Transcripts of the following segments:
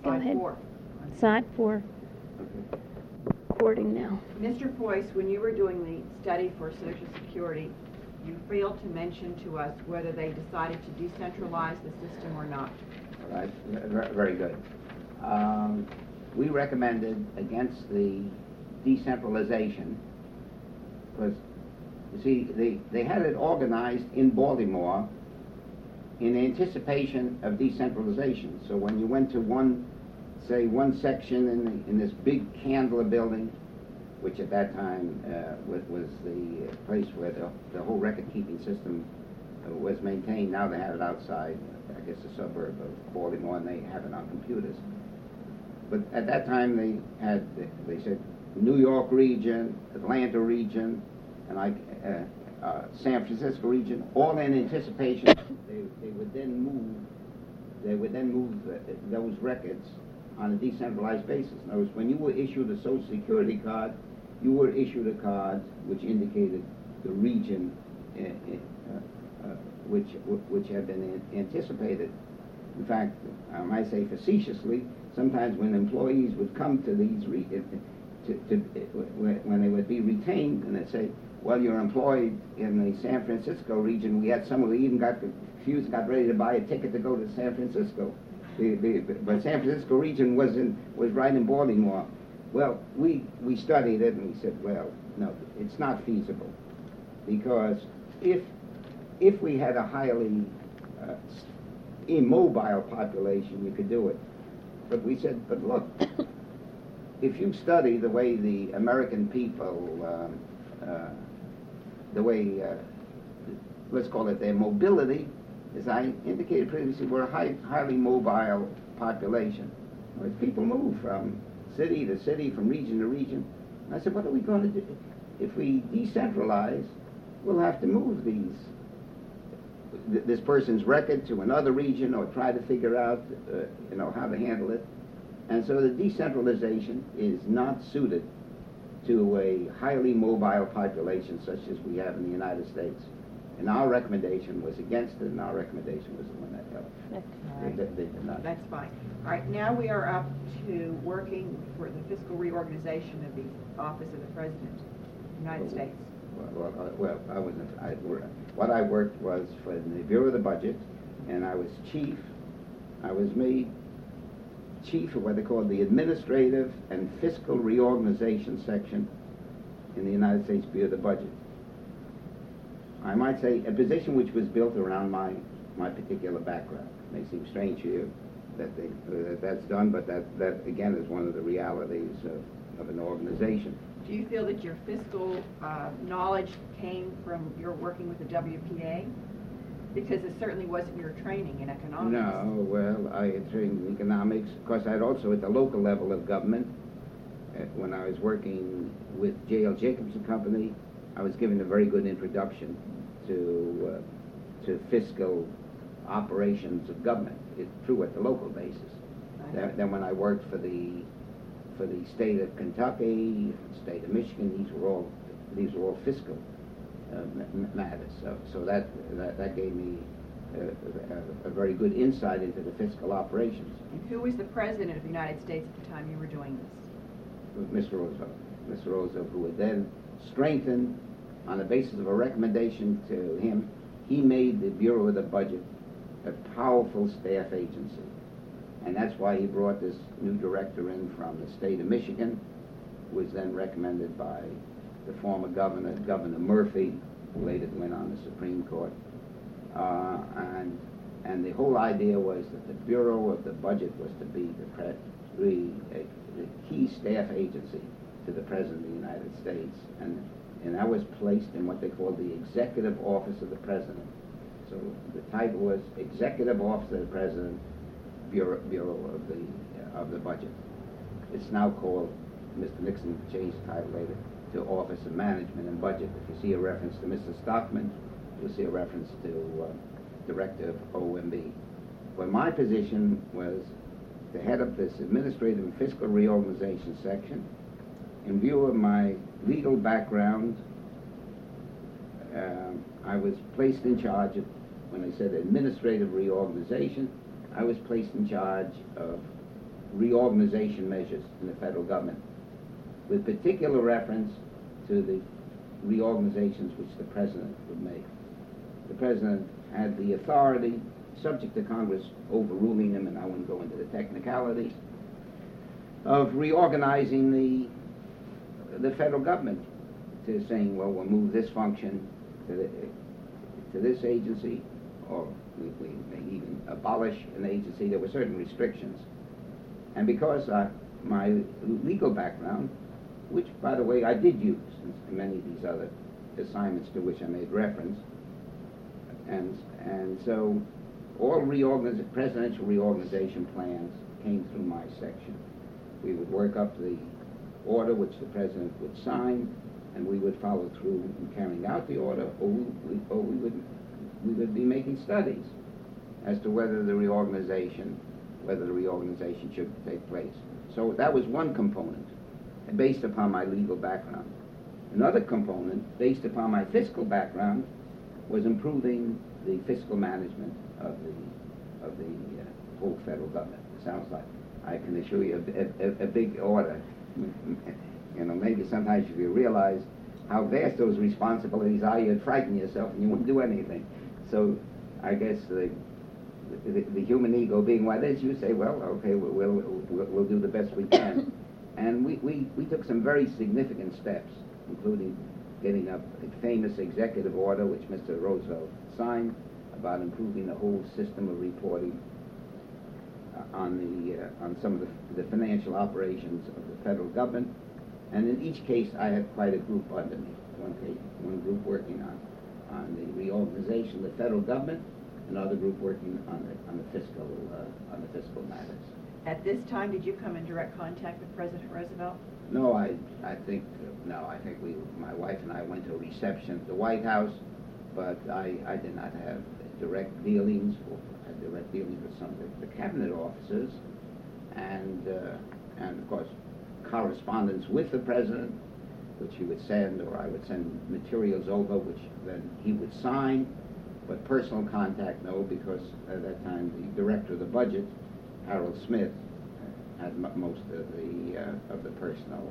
Go Slide ahead. 4. Slide 4. Okay. Recording now. Mr. Foyce, when you were doing the study for Social Security, you failed to mention to us whether they decided to decentralize the system or not. All right. Very good. We recommended against the decentralization because, you see, they had it organized in Baltimore in anticipation of decentralization. So when you went to one section in this big Candler building, which at that time was the place where the whole record-keeping system was maintained. Now they have it outside, I guess, a suburb of Baltimore, and they have it on computers. But at that time they said New York region, Atlanta region, and San Francisco region, all in anticipation. They would then move those records on a decentralized basis. In other words, when you were issued a Social Security card, you were issued a card which indicated the region which had been anticipated. In fact, I might say facetiously, sometimes when employees would come to these when they would be retained, and they'd say, "Well, you're employed in the San Francisco region." We had some who even got confused, got ready to buy a ticket to go to San Francisco. But San Francisco region was right in Baltimore. Well, we studied it and we said, well, no, it's not feasible, because if we had a highly immobile population, you could do it. But we said, but look, if you study the way the American people, the way, let's call it their mobility, as I indicated previously, we're a highly mobile population. People move from city to city, from region to region. And I said, what are we going to do? If we decentralize, we'll have to move this person's record to another region, or try to figure out, how to handle it. And so the decentralization is not suited to a highly mobile population such as we have in the United States. And our recommendation was against it, and our recommendation was the one that held. Right. They did not. That's fine. All right, now we are up to working for the fiscal reorganization of the Office of the President of the United States. Well, what I worked was for the Bureau of the Budget, and I was made chief of what they call the Administrative and Fiscal Reorganization Section in the United States Bureau of the Budget. I might say a position which was built around my particular background. It may seem strange to you that's done, but that again is one of the realities of an organization. Do you feel that your fiscal knowledge came from your working with the WPA? Because it certainly wasn't your training in economics. No, well, I had trained in economics. Of course, I'd also at the local level of government, when I was working with J.L. Jacobson Company, I was given a very good introduction to fiscal operations of government. It's true at the local basis. Right. Then when I worked for the state of Kentucky, state of Michigan, these were all fiscal matters. So that gave me a very good insight into the fiscal operations. And who was the President of the United States at the time you were doing this? Mr. Roosevelt. Mr. Roosevelt, who would then strengthen on the basis of a recommendation to him, he made the Bureau of the Budget a powerful staff agency. And that's why he brought this new director in from the state of Michigan, who was then recommended by the former governor, Governor Murphy, who later went on the Supreme Court. And the whole idea was that the Bureau of the Budget was to be the key staff agency to the President of the United States. And that was placed in what they call the Executive Office of the President. So the title was Executive Office of the President, Bureau of the Budget. It's now called, Mr. Nixon changed the title later, to Office of Management and Budget. If you see a reference to Mr. Stockman, you'll see a reference to Director of OMB. Well, my position was to head up this Administrative and Fiscal Reorganization section. In view of my legal background, I was placed in charge of, when they said administrative reorganization, I was placed in charge of reorganization measures in the federal government, with particular reference to the reorganizations which the President would make. The President had the authority, subject to Congress overruling him, and I won't go into the technicalities, of reorganizing the federal government, to saying, well, we'll move this function to this agency, or we may even abolish an agency. There were certain restrictions. And because my legal background, which, by the way, I did use in many of these other assignments to which I made reference, and so all presidential reorganization plans came through my section. We would work up the order which the President would sign, and we would follow through in carrying out the order, or we would be making studies as to whether the reorganization should take place. So that was one component, based upon my legal background. Another component, based upon my fiscal background, was improving the fiscal management of the whole federal government. It sounds like, I can assure you, a big order. Maybe sometimes if you realize how vast those responsibilities are, you'd frighten yourself and you wouldn't do anything. So I guess the human ego being what it is, you say, well, okay, we'll do the best we can. And we took some very significant steps, including getting up a famous executive order which Mr. Roosevelt signed about improving the whole system of reporting on some of the financial operations of the federal government. And in each case, I had quite a group under me. One group working on the reorganization of the federal government, another group working on the fiscal matters. At this time, did you come in direct contact with President Roosevelt? No, I think my wife and I went to a reception at the White House, but I did not have direct dealings. I had direct dealings with some of the cabinet officers, and of course correspondence with the President, which he would send, or I would send materials over, which then he would sign. But personal contact, no, because at that time the director of the budget, Harold Smith, had most of the personal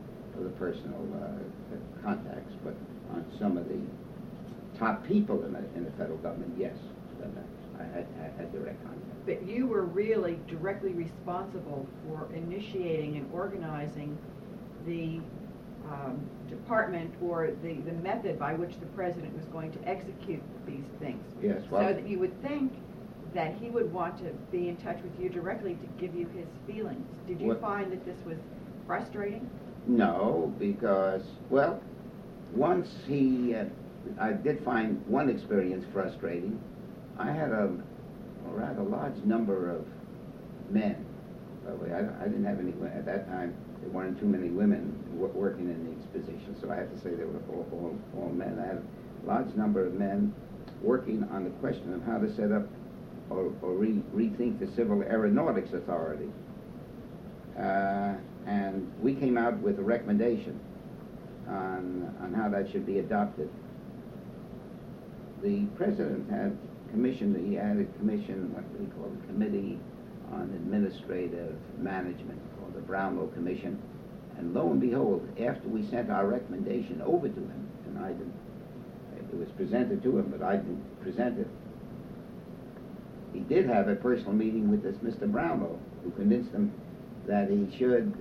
contacts. But on some of the top people in the federal government, yes, I had direct contact. But you were really directly responsible for initiating and organizing the department, or the method by which the President was going to execute these things. Yes, well, so that you would think that he would want to be in touch with you directly to give you his feelings. Did you find that this was frustrating? No, because, well, once I did find one experience frustrating. I had a rather large number of men. By the way, I didn't have any women. At that time, there weren't too many women working in these positions, so I have to say they were all men. I had a large number of men working on the question of how to set up or rethink the Civil Aeronautics Authority. And we came out with a recommendation on how that should be adopted. The President had commissioned, what we call the Committee on Administrative Management, called the Brownlow Commission. And lo and behold, after we sent our recommendation over to him, and it was presented to him, but I didn't present it, he did have a personal meeting with this Mr. Brownlow, who convinced him that he should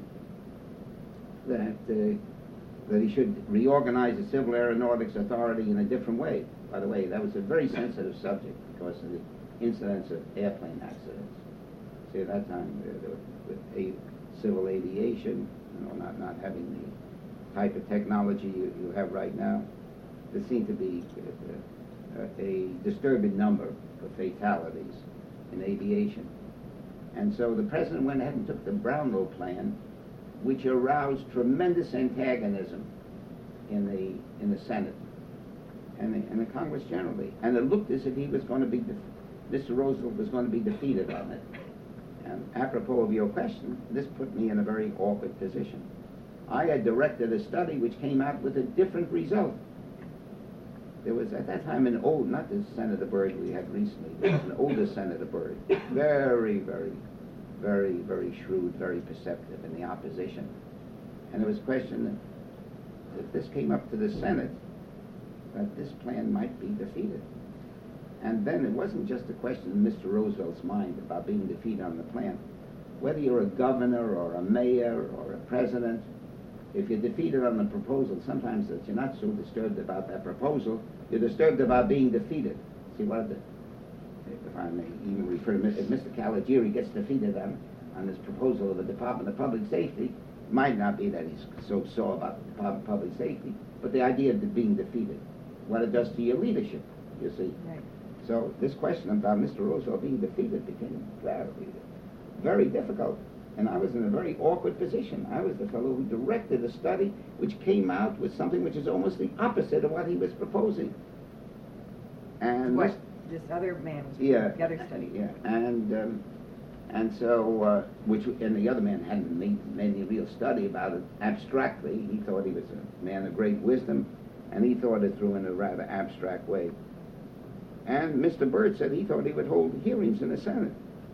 that he should reorganize the Civil Aeronautics Authority in a different way. By the way, that was a very sensitive subject because of the incidence of airplane accidents. See, at that time, with civil aviation, not having the type of technology you have right now, there seemed to be a disturbing number of fatalities in aviation. And so the President went ahead and took the Brownlow plan, which aroused tremendous antagonism in the Senate and the Congress generally. And it looked as if he was going to be, Mr. Roosevelt was going to be defeated on it. And apropos of your question, this put me in a very awkward position. I had directed a study which came out with a different result. There was at that time not the Senator Byrd we had recently, there was an older Senator Byrd, very, very very, very shrewd, very perceptive in the opposition. And it was a question that if this came up to the Senate, that this plan might be defeated. And then it wasn't just a question in Mr. Roosevelt's mind about being defeated on the plan. Whether you're a governor or a mayor or a president, if you're defeated on the proposal, sometimes that you're not so disturbed about that proposal, you're disturbed about being defeated. See what if I may even refer to if Mr. Caligiuri gets defeated on this proposal of the Department of Public Safety, it might not be that he's so sore about the Department of Public Safety, but the idea of being defeated, what it does to your leadership, you see. Right. So this question about Mr. Roosevelt being defeated became very, very difficult. And I was in a very awkward position. I was the fellow who directed a study which came out with something which is almost the opposite of what he was proposing. And What this other man was yeah, the other study. yeah, and so and the other man hadn't made any real study about it abstractly. He thought he was a man of great wisdom, and he thought it through in a rather abstract way. And Mr. Byrd said he thought he would hold hearings in the Senate.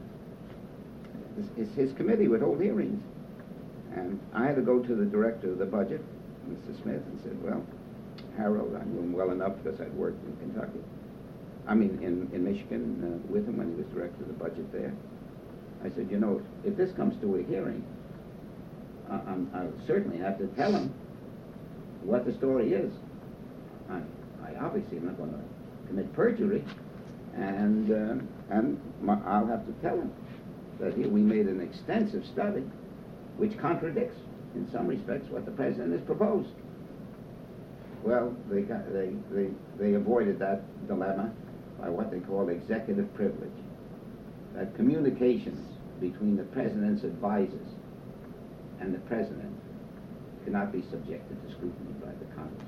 His committee would hold hearings. And I had to go to the director of the budget, Mr. Smith, and said, well, Harold, I knew him well enough because I'd worked in Kentucky. I mean, in Michigan with him when he was director of the budget there. I said, you know, if this comes to a hearing, I'll certainly have to tell him what the story is. I obviously am not going to commit perjury, and I'll have to tell him that here we made an extensive study which contradicts, in some respects, what the president has proposed. Well, they avoided that dilemma by what they call executive privilege, that communications between the president's advisors and the president cannot be subjected to scrutiny by the Congress.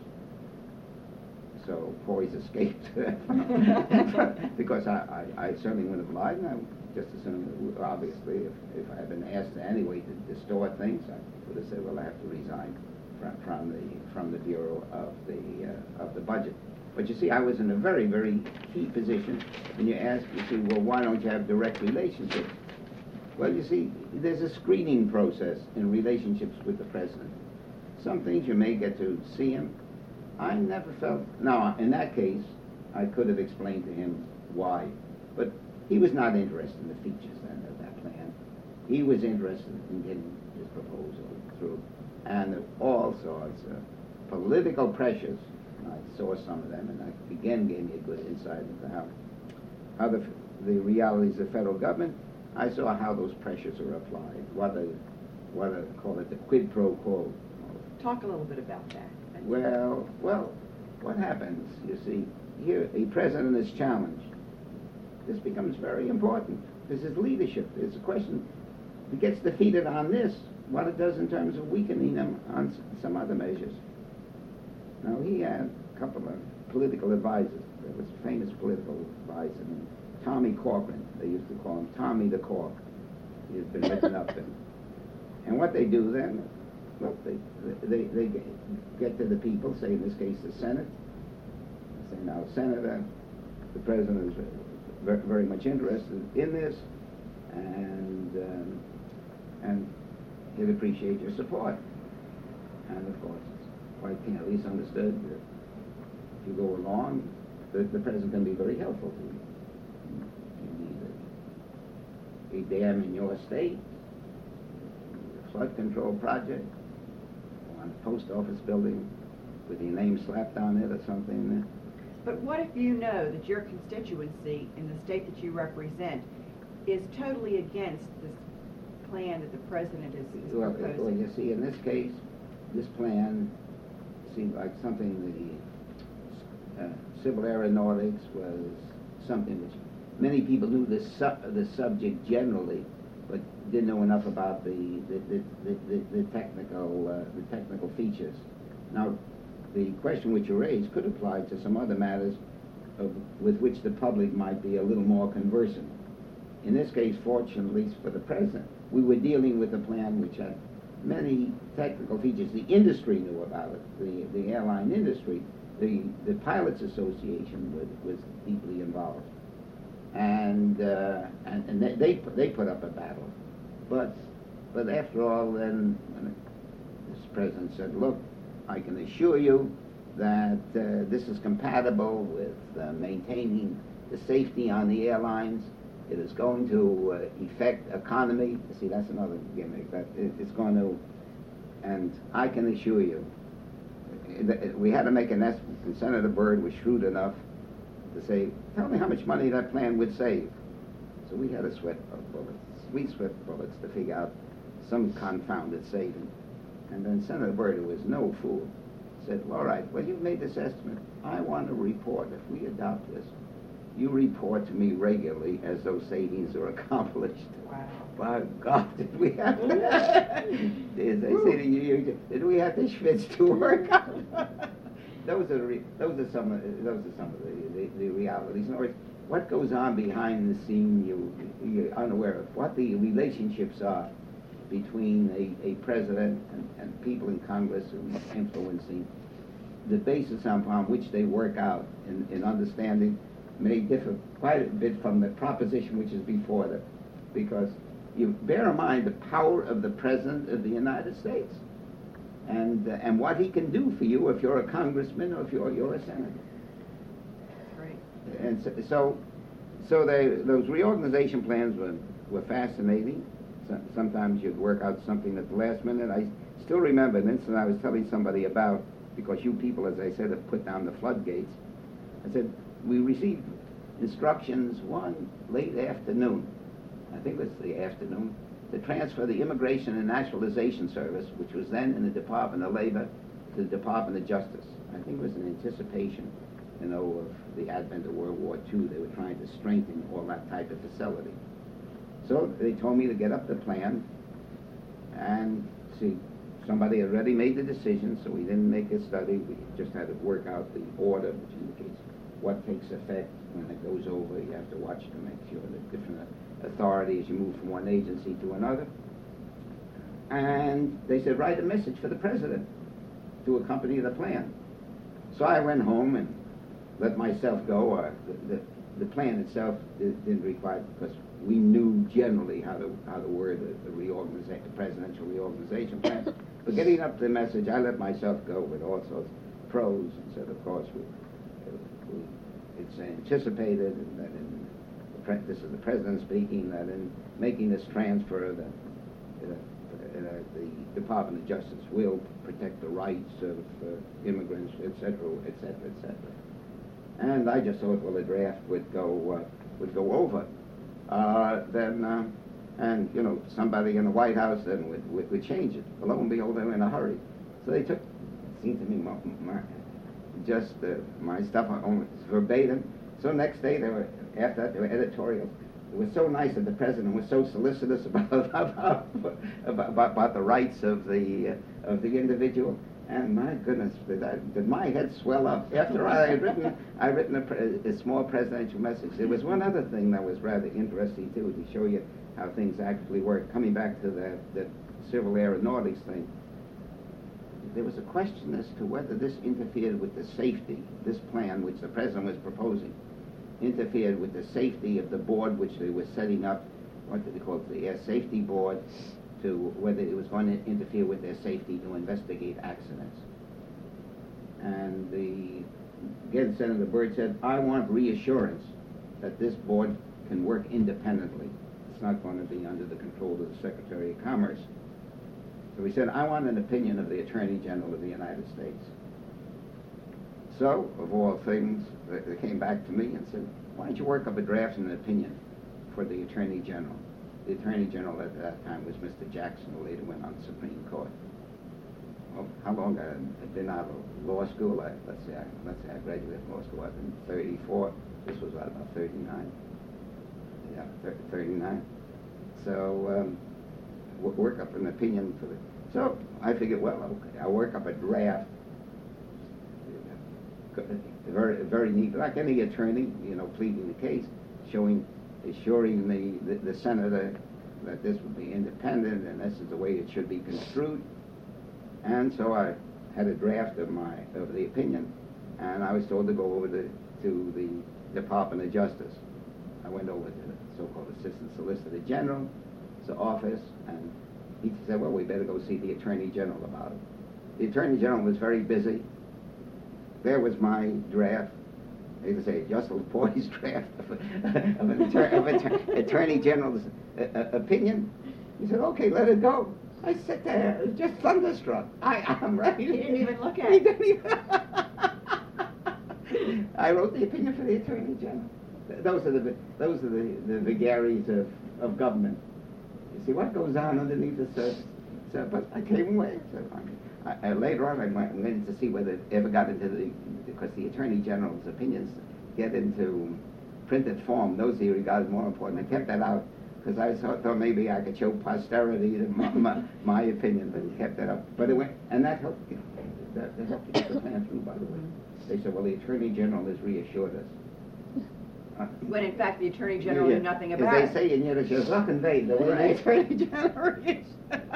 So Poise escaped because I certainly wouldn't have lied, and I just assumed, obviously, if I had been asked anyway to distort things, I would have said, well, I have to resign from the Bureau of the Budget. But you see, I was in a very, very key position, and you see, well, why don't you have direct relationships? Well, you see, there's a screening process in relationships with the president. Some things you may get to see him. I never felt... Now, in that case, I could have explained to him why, but he was not interested in the features then of that plan. He was interested in getting his proposal through, and all sorts of political pressures. I saw some of them, and that again gave me a good insight into how the realities of the federal government. I saw how those pressures are applied, what they call it, the quid pro quo. Talk a little bit about that. Well, what happens, you see, here a president is challenged. This becomes very important. This is leadership. It's a question, if he gets defeated on this, what it does in terms of weakening him on some other measures. Now, he had a couple of political advisors. There was a famous political advisor named Tommy Corcoran. They used to call him Tommy the Cork. He had been written up in. And what they do then, well, they get to the people, say in this case the Senate, say, now, Senator, the president is very, very much interested in this, and he'd appreciate your support. And of course, it's quite at least understood that if you go along, the president can be very helpful to you. You need a dam in your state, a flood control project, on a post office building with your name slapped on it or something. But what if you know that your constituency in the state that you represent is totally against this plan that the president is proposing? Well, you see, in this case, this plan seemed like something the civil aeronautics was something which many people knew the subject generally, but didn't know enough about the technical features. Now, the question which you raised could apply to some other matters with which the public might be a little more conversant. In this case, fortunately for the president, we were dealing with a plan which had many technical features. The industry knew about it, the airline industry. The Pilots Association was deeply involved. And they put up a battle. But after all, then this president said, look, I can assure you that this is compatible with maintaining the safety on the airlines. It is going to affect economy. See, that's another gimmick. That it's going to, and I can assure you, we had to make an estimate, and Senator Byrd was shrewd enough to say, tell me how much money that plan would save. So we had to sweat bullets to figure out some confounded saving. And then Senator Byrd, who was no fool, said, all right, well, you've made this estimate. I want to report, if we adopt this, you report to me regularly as those savings are accomplished. Wow. By God, did we have to, as I say to you, did we have to schwitz to work out? Those are some of the realities. In other words, what goes on behind the scene, you're unaware of. What the relationships are between a president and people in Congress who are influencing, the basis upon which they work out in understanding may differ quite a bit from the proposition which is before them, because you bear in mind the power of the President of the United States and what he can do for you if you're a congressman or if you're a senator. Right. And so those reorganization plans were fascinating. Sometimes you'd work out something at the last minute. I still remember an incident I was telling somebody about, because you people, as I said, have put down the floodgates. I said, we received instructions one late afternoon, I think it was the afternoon, to transfer the Immigration and Naturalization Service, which was then in the Department of Labor, to the Department of Justice. I think it was in anticipation, of the advent of World War II. They were trying to strengthen all that type of facility. So they told me to get up the plan and see. Somebody had already made the decision, so we didn't make a study. We just had to work out the order, which indicates what takes effect when it goes over. You have to watch to make sure that different authorities, you move from one agency to another. And they said, write a message for the president to accompany the plan. So I went home and let myself go. The plan itself didn't require, because we knew generally how to word the presidential reorganization plan. But getting up the message, I let myself go with all sorts of prose and said, of course, it's anticipated that this is the president speaking, that in making this transfer, the Department of Justice will protect the rights of immigrants, etc., etc., etc. And I just thought, well, the draft would go over. And somebody in the White House then would change it. Lo and behold, they were in a hurry. So they took, it seemed to me, my stuff almost verbatim. So next day, after that, there were editorials. It was so nice that the president was so solicitous about the rights of the individual. And my goodness, did my head swell up. After I had written a small presidential message. There was one other thing that was rather interesting, too, to show you how things actually work. Coming back to the civil aeronautics thing, there was a question as to whether this interfered with the safety, this plan which the president was proposing, interfered with the safety of the board which they were setting up, what did they call it, the Air Safety Board, to whether it was going to interfere with their safety to investigate accidents. And again, Senator Byrd said, I want reassurance that this board can work independently. It's not going to be under the control of the Secretary of Commerce. So he said, I want an opinion of the Attorney General of the United States. So, of all things, they came back to me and said, why don't you work up a draft and an opinion for the Attorney General? The Attorney General at that time was Mr. Jackson, who later went on the Supreme Court. Well, how long I had been out of law school? Let's say I graduated from law school in 34. This was about 39. Yeah, 39. So work up an opinion for the. So I figured, well, okay, I'll work up a draft. Very, very neat, like any attorney, pleading the case, assuring the senator that this would be independent and this is the way it should be construed. And so I had a draft of the opinion, and I was told to go over to the Department of Justice. I went over to the so-called Assistant Solicitor General, office, and he said, well, we better go see the Attorney General about it. The Attorney General was very busy. There was my draft, I hate to say, just a boy's draft of an Attorney General's opinion. He said, okay, let it go. I sat there, just thunderstruck. I'm ready. He didn't even look at He it. didn't even. I wrote the opinion for the Attorney General. Those are the vagaries of government. You see what goes on underneath the surface. So, but I came away. So later on, I went to see whether it ever got into because the Attorney General's opinions get into printed form. Those he regarded more important. I kept that out because I thought maybe I could show posterity my opinion, but he kept that up. But it went, and that helped. That helped get the plan through. By the way, they said, well, the Attorney General has reassured us. When in fact the Attorney General knew nothing As about they it. say in Yiddish, the way the Attorney General is.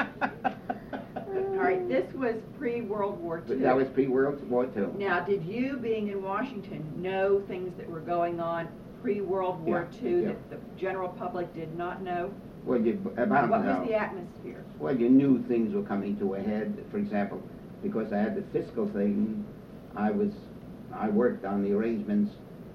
All right, this was pre-World War II. That was pre-World War II. Now, did you, being in Washington, know things that were going on pre-World War II that the general public did not know? Well, What was the atmosphere? Well, you knew things were coming to a head. For example, because I had the fiscal thing, I worked on the arrangements,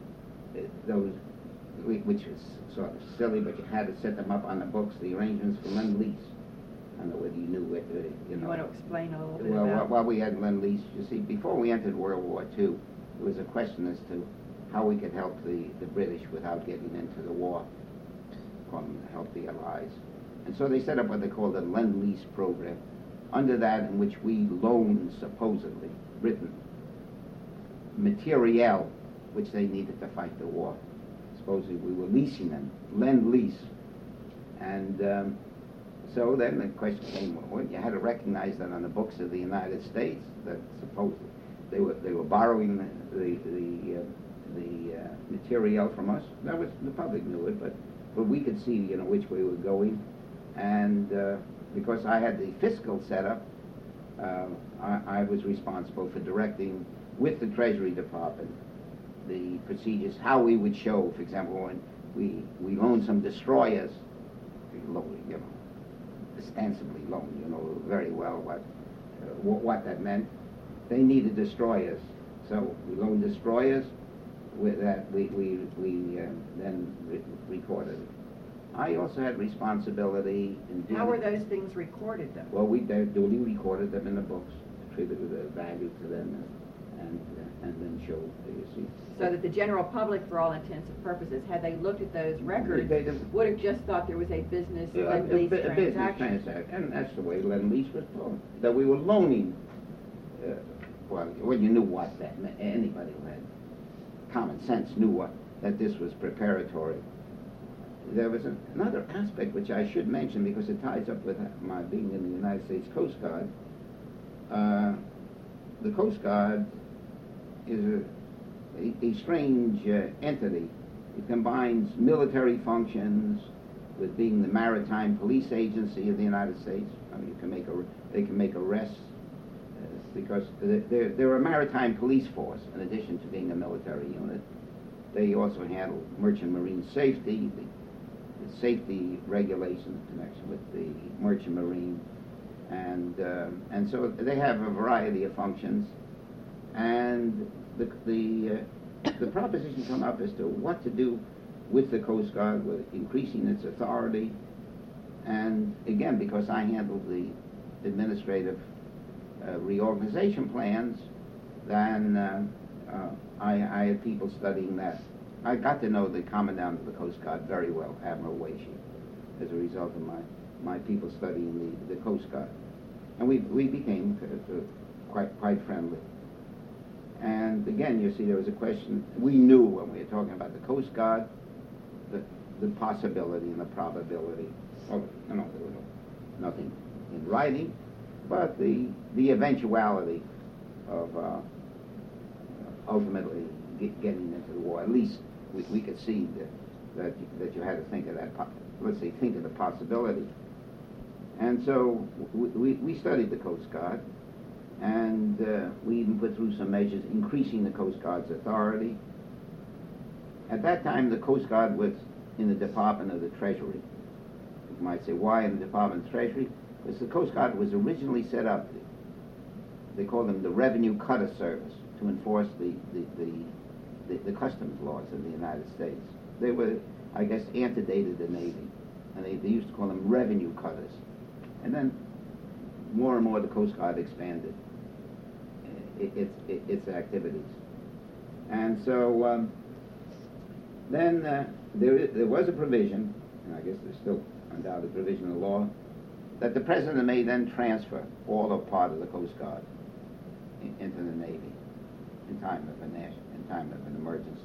which was sort of silly, but you had to set them up on the books, the arrangements for Lend-Lease. I don't know whether you knew it, You want to explain a little bit well, about while we had Lend-Lease, you see, before we entered World War II, there was a question as to how we could help the British without getting into the war, help the Allies. And so they set up what they called a Lend-Lease program. Under that, in which we loaned, supposedly, Britain, materiel which they needed to fight the war. Supposedly we were leasing them, Lend-Lease. And so then the question came, well, you had to recognize that on the books of the United States, that supposedly they were borrowing the materiel from us. That was, the public knew it, but we could see, which way we were going. And because I had the fiscal setup, I was responsible for directing with the Treasury Department the procedures, how we would show, for example, when we loaned some destroyers, ostensibly loaned, very well what that meant. They needed destroyers, so we loaned destroyers. With that, we then recorded it. I also had responsibility in doing. How were those things recorded, though? Well, we duly recorded them in the books, attributed a value to them, and then showed, you see. So that the general public, for all intents and purposes, had they looked at those records, would have just thought there was a business Lend-Lease transaction. Business transaction, and that's the way Lend-Lease was told. That we were loaning, well, you knew what that meant. Anybody who had common sense knew that this was preparatory. There was another aspect which I should mention because it ties up with my being in the United States Coast Guard. The Coast Guard is a strange entity. It combines military functions with being the maritime police agency of the United States. I mean, they can make arrests because they're a maritime police force in addition to being a military unit. They also handle merchant marine safety, the safety regulations in connection with the merchant marine, and so they have a variety of functions. And the proposition come up as to what to do with the Coast Guard, with increasing its authority. And again, because I handled the administrative reorganization plans, then I had people studying that. I got to know the Commandant of the Coast Guard very well, Admiral Weishy, as a result of my people studying the Coast Guard. And we became quite friendly. And again, you see, there was a question. We knew when we were talking about the Coast Guard, the possibility and the probability. There was nothing in writing, but the eventuality of ultimately getting into the war. At least we could see that you had to think of that. Think of the possibility. And so we studied the Coast Guard. And we even put through some measures increasing the Coast Guard's authority. At that time, the Coast Guard was in the Department of the Treasury. might say, why in the Department of Treasury? Because the Coast Guard was originally set up, they called them the Revenue Cutter Service, to enforce the customs laws in the United States. They were, I guess, antedated the Navy, and they used to call them revenue cutters. And then more and more the Coast Guard expanded its activities. And so then there was a provision, and I guess there's still undoubted provision in the law, that the President may then transfer all or part of the Coast Guard into the Navy in time of an emergency.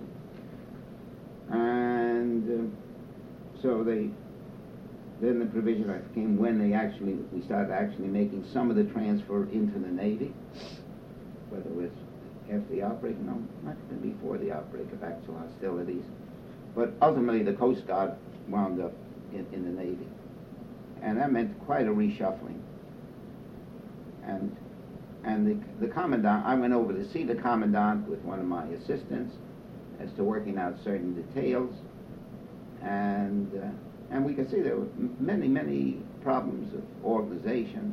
And so then the provision came when we started actually making some of the transfer into the Navy, whether it was after the outbreak, no, not even before the outbreak of actual hostilities. But ultimately the Coast Guard wound up in the Navy. And that meant quite a reshuffling. And the Commandant, I went over to see the Commandant with one of my assistants as to working out certain details. And we could see there were many problems of organization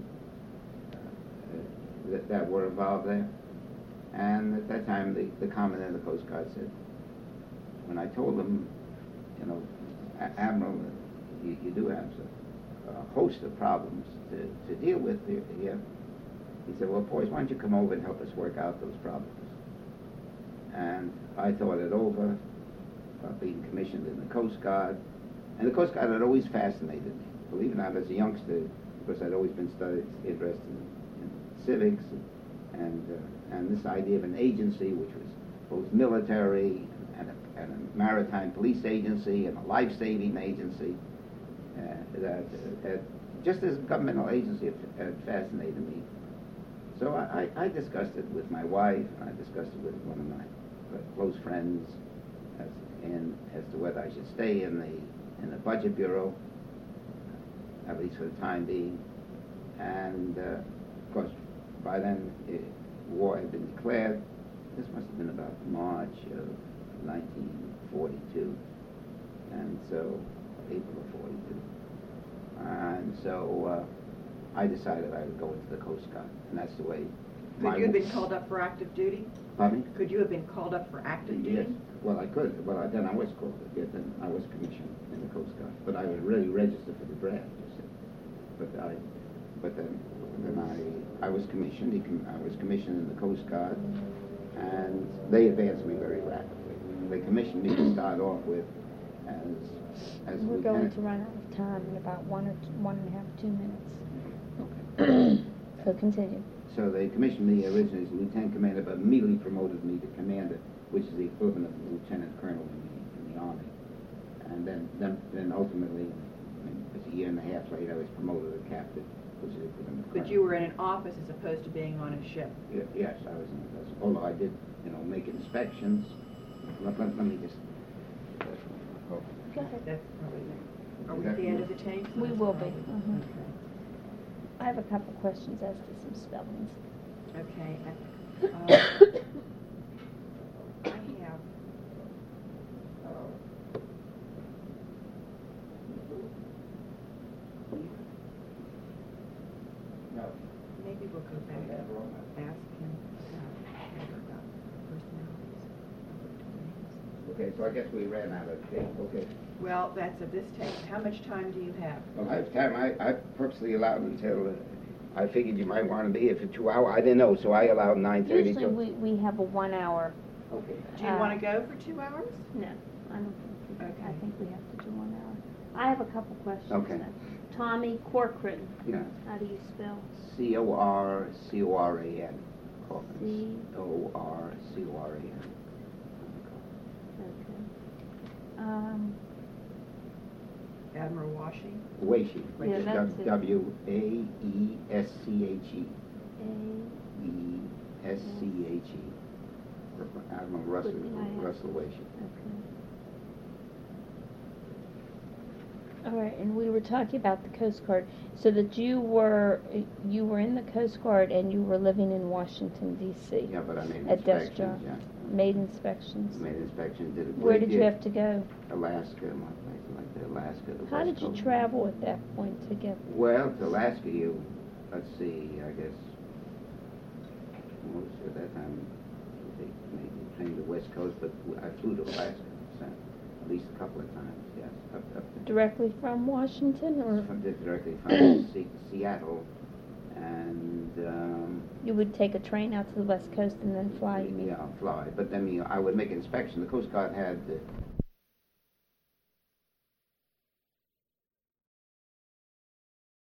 that were involved there. And at that time, the Commandant of the Coast Guard said, when I told him, Admiral, you do have a host of problems to deal with here. He said, well, boys, why don't you come over and help us work out those problems? And I thought it over, being commissioned in the Coast Guard. And the Coast Guard had always fascinated me. Believe it or not, as a youngster, because I'd always been interested in civics and this idea of an agency which was both military and a maritime police agency and a life-saving agency, that just as a governmental agency had fascinated me. So I discussed it with my wife, and I discussed it with one of my close friends as to whether I should stay in the Budget Bureau, at least for the time being. And of course, by then war had been declared. This must have been about March of 1942, and so April of 42. And so I decided I would go into the Coast Guard, and that's the way. Could you have been called up for active duty? Pardon me? Could you have been called up for active duty? Yes. Well, I could. Well, then I was called. Yes, then I was commissioned in the Coast Guard, but I was really registered for the draft. You see. But then I was commissioned. I was commissioned in the Coast Guard, and they advanced me very rapidly. They commissioned me to start off with as We're lieutenant. going to run out of time in about 1 and a half, 2 minutes. Okay. So continue. So they commissioned me originally as lieutenant commander, but immediately promoted me to commander, which is the equivalent of lieutenant colonel in the Army. And then ultimately, just a year and a half later, I was promoted to captain, which is the equivalent of colonel. But you were in an office as opposed to being on a ship. Yes, I was in the vessel. Although I did, make inspections. Let me just. Oh. Go ahead. That's probably there. Are we at the end of the tape? We will be. Okay. I have a couple questions as to some spellings. Okay. I have. No. Maybe we'll go back and ask him about personalities. Okay, so I guess we ran out of tape. Okay. Well, that's of this tape. How much time do you have? Well, I have time. I purposely allowed until I figured you might want to be here for 2 hours. I didn't know, so I allowed 9:30. Usually we have a 1 hour. Okay. Do you want to go for 2 hours? No, I don't think we do. Okay. I think we have to do 1 hour. I have a couple questions. Okay. Then. Tommy Corcoran. Yeah. How do you spell? Corcoran. C- Corcoran. Okay. Admiral Washing? Waesche. Yeah, that's it. Waesche. A. Esche. Admiral Russell Waesche. Okay. All right, and we were talking about the Coast Guard, so that you were in the Coast Guard and you were living in Washington D.C. Yeah, but I made At desk inspections. job. Yeah. made inspections. Made inspection, did a great Where did you deal. have to go? Alaska, my place like that, Alaska. The How West did you Coast. travel at that point to get? Well, to Alaska, let's see, I guess, most at that time, they maybe trained the West Coast, but I flew to Alaska, so, at least a couple of times, yes, up there. Directly from Washington, or Directly from Seattle, and, you would take a train out to the West Coast and then fly? You mean? yeah, fly, but then, I would make inspection. The Coast Guard had